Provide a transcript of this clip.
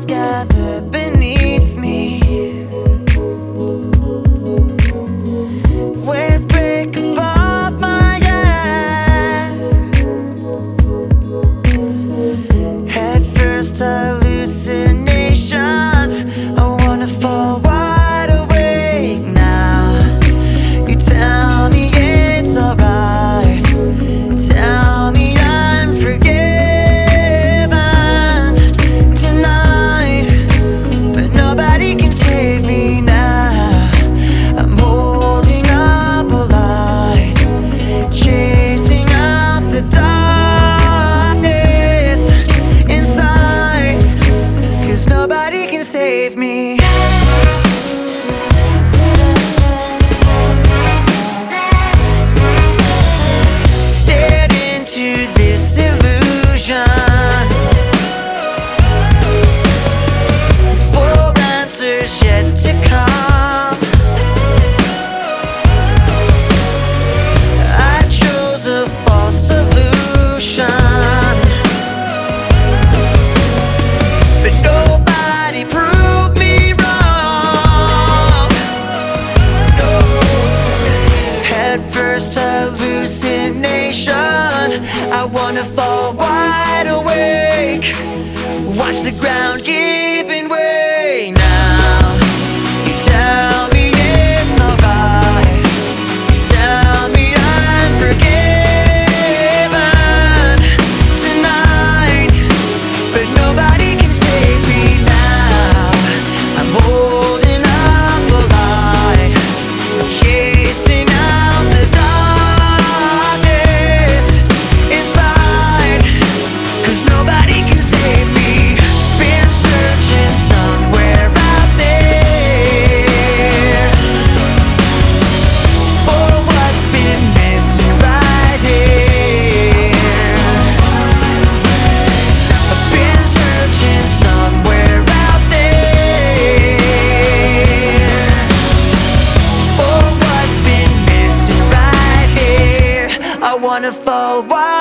gather beneath me. Waves break above my head. Head first hallucination. I wanna fall wide awake now. You tell me it's alright. Tell me I'm forgiven tonight, but nobody can save me now. I'm holding up a light, chasing out the darkness inside, 'cause nobody can save me. Stared into this illusion, full answers yet to come. I chose a false solution, but nobody proved me wrong. No. Head first hallucination. I wanna fall wide awake, watch the ground giving way now. You tell me it's alright. Tell me I'm forgiven tonight, but nobody can save me now. I'm holding up a light, chasing out the darkness inside, 'cause nobody can save me. Been searching somewhere out there for what's been missing right here. I've been searching somewhere out there for what's been missing right here. I wanna fall wide